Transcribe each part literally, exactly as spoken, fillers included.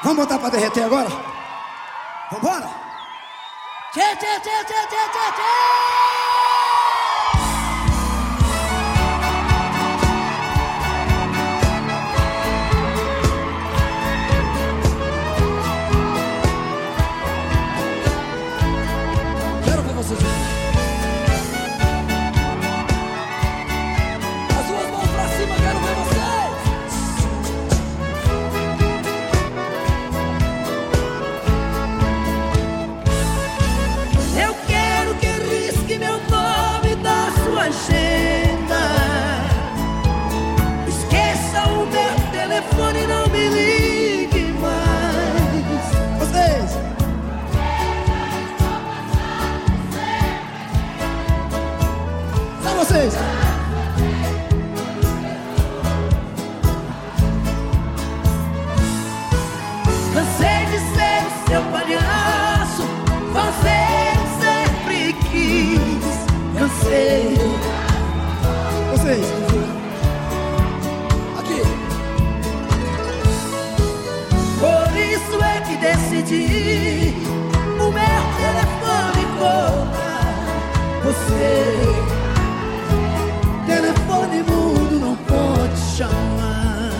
Vamos botar pra derreter agora? Vambora? Tchê, tchê, tchê, tchê, tchê, tchê, tchê! Esqueça o meu telefone, não me ligue mais. Vocês! Só vocês! Cansei de ser o seu palhaço, você sempre quis. Cansei. Vocês! Aqui! Por isso é que decidi o meu telefone cobrar. Você, telefone mudo, não pode chamar.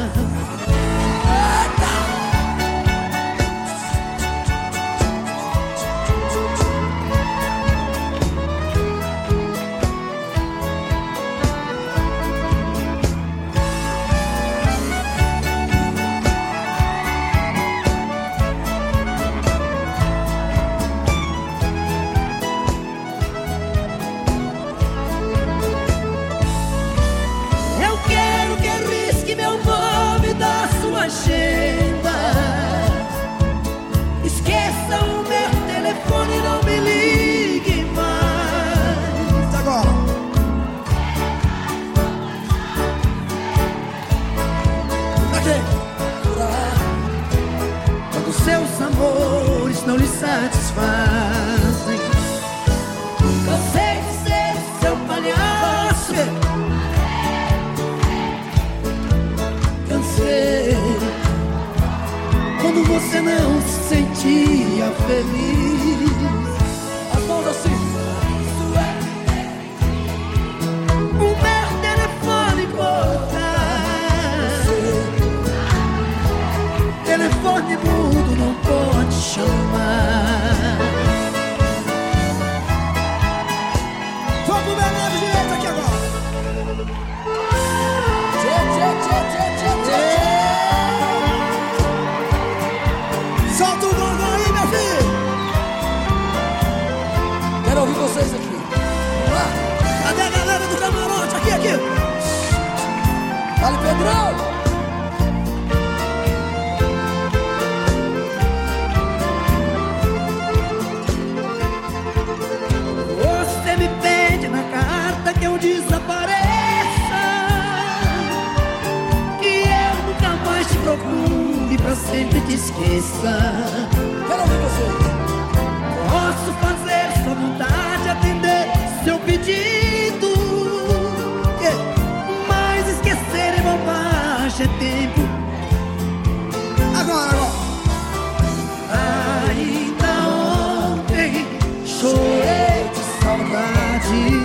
Esqueça o meu telefone, não me ligue mais. Agora! Aqui! Quando seus amores não lhe satisfazem, cansei de ser seu palhaço. Cansei quando você não se sentia feliz. As mãos assim. O meu telefone cortar. Telefone mudo, não pode chamar. Vamos pro meu lado direito aqui agora! Tchê, tchê, tchê, tchê, tchê, tchê! Solta o gongão aí, meu filho! Quero ouvir vocês aqui. Vamos lá! Cadê a galera do camarote? Aqui, aqui! Fala, Pedrão! Você me pede na carta que eu desapareça, que eu nunca mais te procure, pra sempre te esqueça. Quero ouvir vocês! Posso fazer sua vontade, atender seu pedido, mas esquecer é bobagem, é tempo. Agora, agora! Ainda ontem chorei de saudade,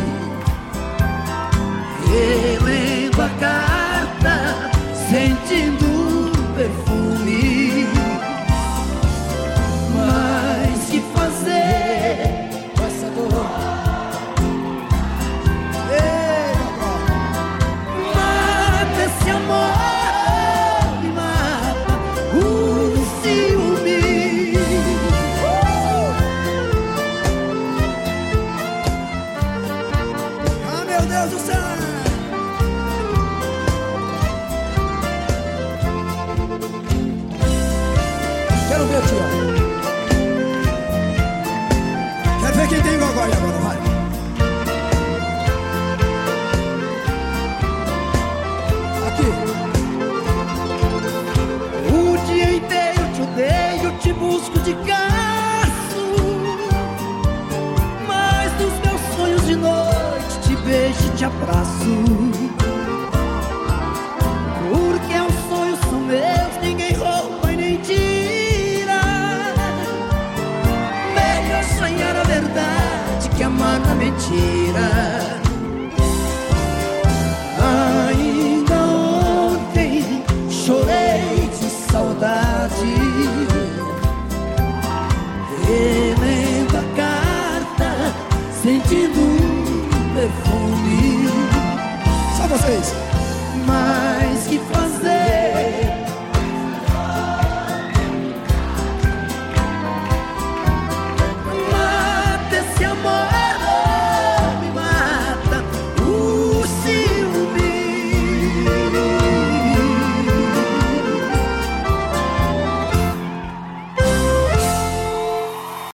relendo a carta, sentindo o perfume. Mas que fazer com essa dor? Ei, agora! mata esse amor, me mata o ciúme. Ah, meu Deus do céu! Quero ver aqui, ó. Quero ver quem tem gogó aí agora, vai. Aqui. O dia inteiro te odeio, te busco de caço, mas nos meus sonhos de noite te beijo e te abraço. Porque os sonhos são meus, ninguém rouba e nem tira. perfume. Só vocês. Mas